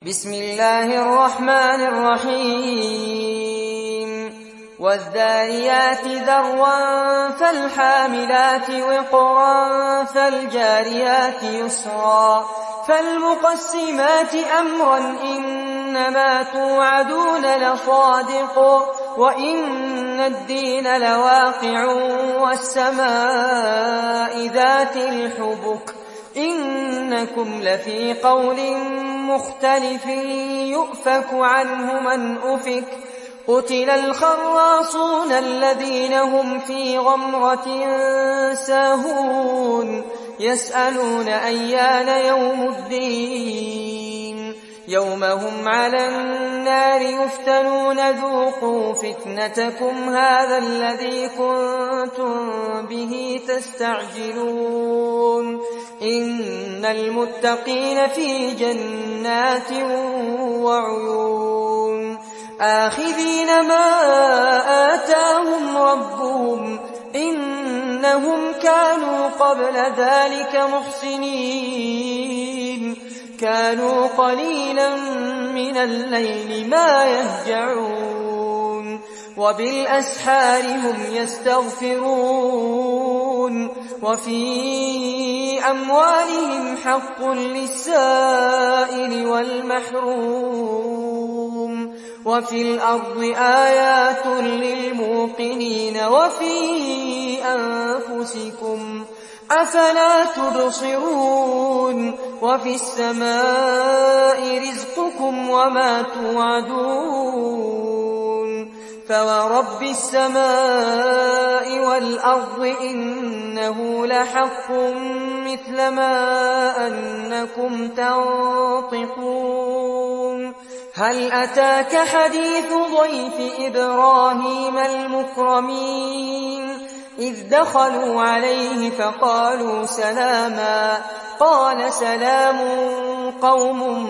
بسم الله الرحمن الرحيم والذاريات ذروا فالحاملات وقرا فالجاريات يسرا فالمقسمات أمرا إنما توعدون لصادق وإن الدين لواقع والسماء ذات الحبك إنكم لفي قول مختلف يؤفك عنه من أفك قتل الخراصون الذين هم في غمرة ساهون يسألون أيان يوم الدين يوم هم على النار يفتنون ذوقوا فتنتكم هذا الذي كنتم به تستعجلون إن المتقين في جنات وعيون آخذين ما آتاهم ربهم إنهم كانوا قبل ذلك محسنين كانوا قليلا من الليل ما يهجعون وبالأسحار هم يستغفرون وفي أموالهم حق للسائل والمحروم وفي الأرض آيات للموقنين وفي أنفسكم أفلا تبصرون وفي السماء رزقكم وما توعدون فورب السماء والأرض إنه لحق مثل ما أنكم تنطقون هل أتاك حديث ضيف إبراهيم المكرمين إذ دخلوا عليه فقالوا سلاما قال سلام قوم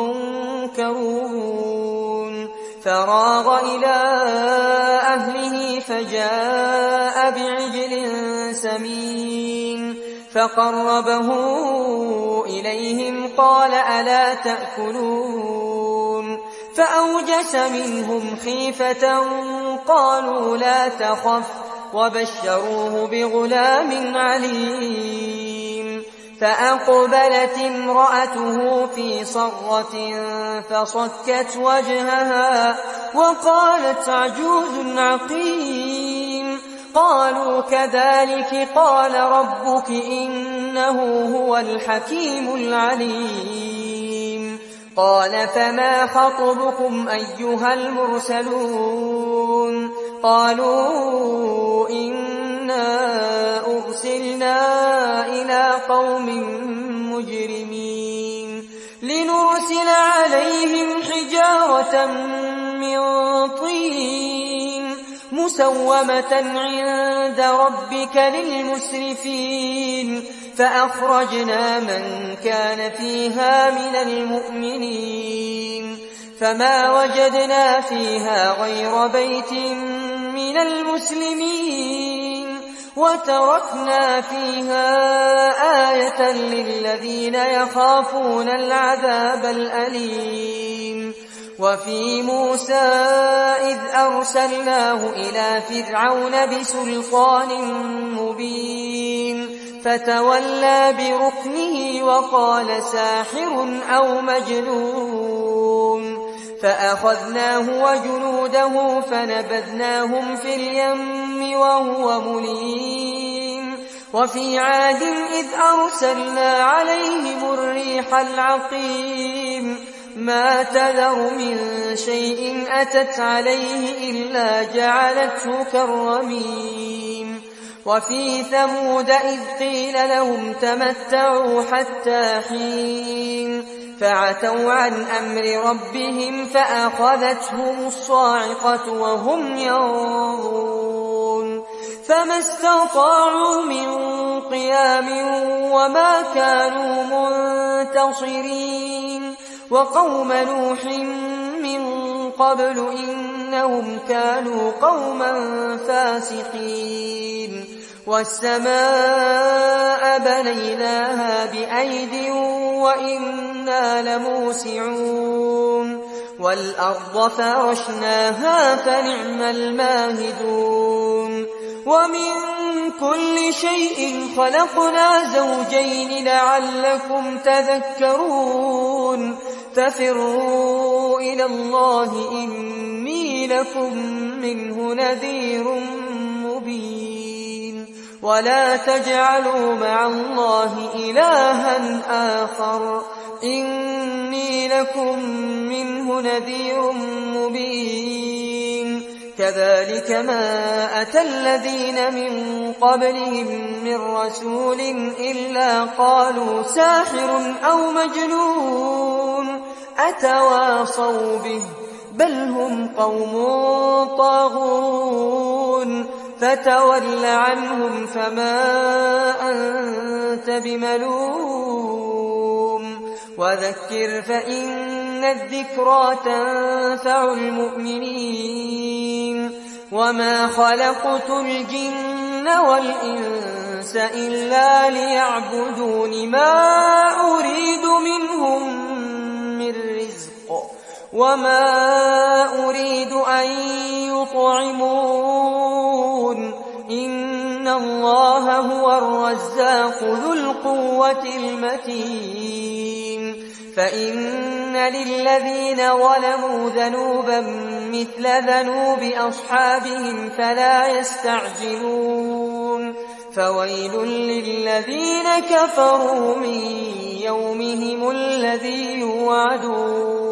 منكرون فراغ إلى أهله فجاء بعجل سمين فقربه إليهم قال ألا تأكلون فأوجس منهم خيفة قالوا لا تخف وبشروه بغلام عليم فأقبلت امرأته في صرة فصكت وجهها وقالت عجوز عقيم قالوا كذلك قال ربك إنه هو الحكيم العليم قال فما خطبكم أيها المرسلون قالوا إنا أرسلنا إلى قوم مجرمين لنرسل عليهم حجارة من طين مسومة عند ربك للمسرفين فأخرجنا من كان فيها من المؤمنين فما وجدنا فيها غير بيت من المسلمين وتركنا فيها آية للذين يخافون العذاب الأليم وفي موسى إذ أرسلناه إلى فرعون بسلطان مبين فتولى بركنه وقال ساحر أو مجنون فأخذناه وجنوده فنبذناهم في اليم وهو مليم وفي عاد إذ أرسلنا عليهم الريح العقيم ما تذر من شيء أتت عليه إلا جعلته كالرميم وفي ثمود إذ قيل لهم تمتعوا حتى حين فعتوا عن أمر ربهم فأخذتهم الصاعقة وهم ينظرون فما استطاعوا من قيام وما كانوا منتصرين وقوم نوح من قبل إنهم كانوا قوما فاسقين والسماء بنيناها بأيد وإنا لموسعون والأرض فرشناها فنعم الماهدون ومن كل شيء خلقنا زوجين لعلكم تذكرون ففروا إلى الله إني لكم منه نذير مبين ولا تجعلوا مع الله إلها آخر إني لكم منه نذير مبين كذلك ما أتى الذين من قبلهم من رسول إلا قالوا ساحر أو مجنون أتواصوا به بل هم قوم طاغون فتول عنهم فما أنت بملوم وذكر فإن الذكرى تنفع المؤمنين وما خلقت الجن والإنس إلا ليعبدون ما أريد منهم من رزق وما أريد أن يطعمون إن الله هو الرزاق ذو القوة المتين فإن للذين ظلموا ذنوبا مثل ذنوب أصحابهم فلا يستعجلون فويل للذين كفروا من يومهم الذي يوعدون